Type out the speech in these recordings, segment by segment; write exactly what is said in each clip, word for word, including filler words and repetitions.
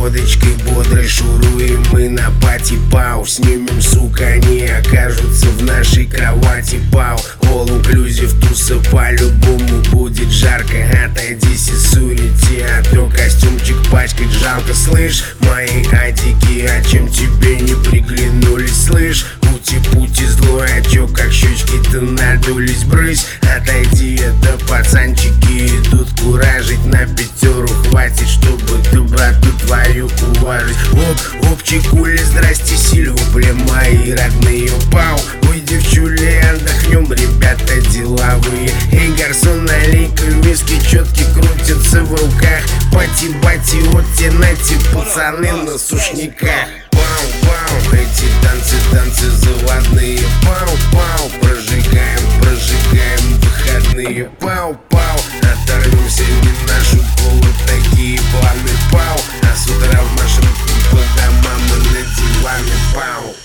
водочкой бодрой шуруем мы на пати, пау. Снимем, сука, они окажутся в нашей кровати, пау. All inclusive туса, по-любому будет жарко. Отойди, сисурите, а то костюмчик пачкать жалко. Слышь, мои адики, а чем тебе не приглянулись, слышь? Пути-пути злой, а чё как щечки-то надулись, брысь. Отойди, это пацанчики идут куражить на пятеру. Хватит, чтобы доброту твою уважить. Оп, опчикули, здрасте, Сильву, бля, мои родные, пау. Ой, девчули, отдохнем, ребята деловые. Эй, гарсон, налей-ка виски, четки крутятся в руках. Пати-бати, вот те нати, пацаны на сушниках. Пау-пау, эти танцы, танцы заводные. Пау-пау, прожигаем, прожигаем выходные. Пау-пау, оторвемся не в нашу полу, такие планы. Пау, а с утра в маршрутку по домам и на диване. Пау.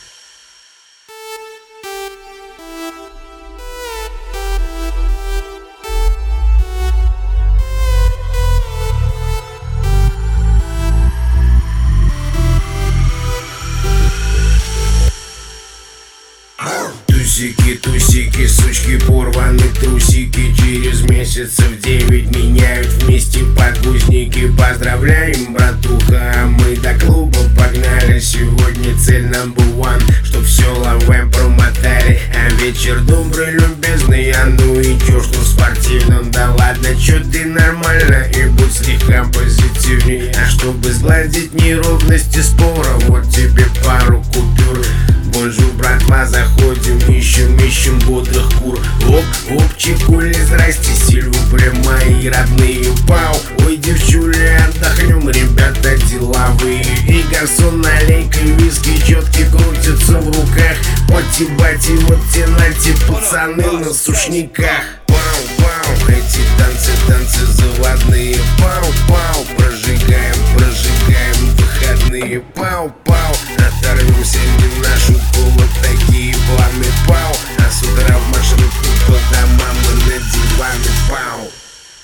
Тусики, тусики, сучки, порваны трусики. Через месяцев девять меняют вместе подгузники. Поздравляем, братуха, а мы до клуба погнали. Сегодня цель number one, чтоб все лавэм промотали. А вечер добрый, любезный, а ну и чё, что в спортивном? Да ладно, чё ты нормально, и будь слегка позитивней. А чтобы сгладить неровности спора, вот тебе пару купюр. Бонжур, братва, заходим, ищем, ищем бодрых кур. Оп, оп, чекули, здрасте, Сильву, бля, мои родные, пау. Ой, девчули, отдохнем, ребята деловые. И гарсон, налей-ка виски, четки крутятся в руках. Пати-бати, вот те нати, пацаны на сушниках. Пау-пау, эти танцы, танцы заводные. Пау-пау, прожигаем, прожигаем выходные. Пау-пау, оторвемся не в нашу полу, такие планы. Пау, а с утра в маршрутку по домам и на диваны. Пау.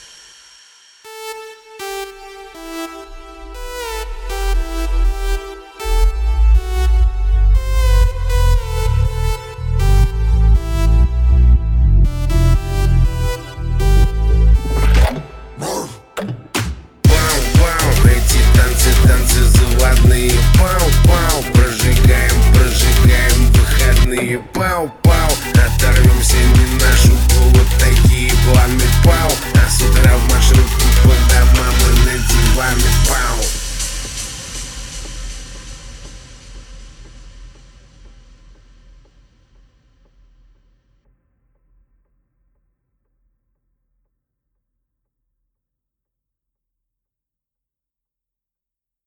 Танцы заводные. Пау-пау, прожигаем, прожигаем выходные. Пау-пау, оторвемся не в нашу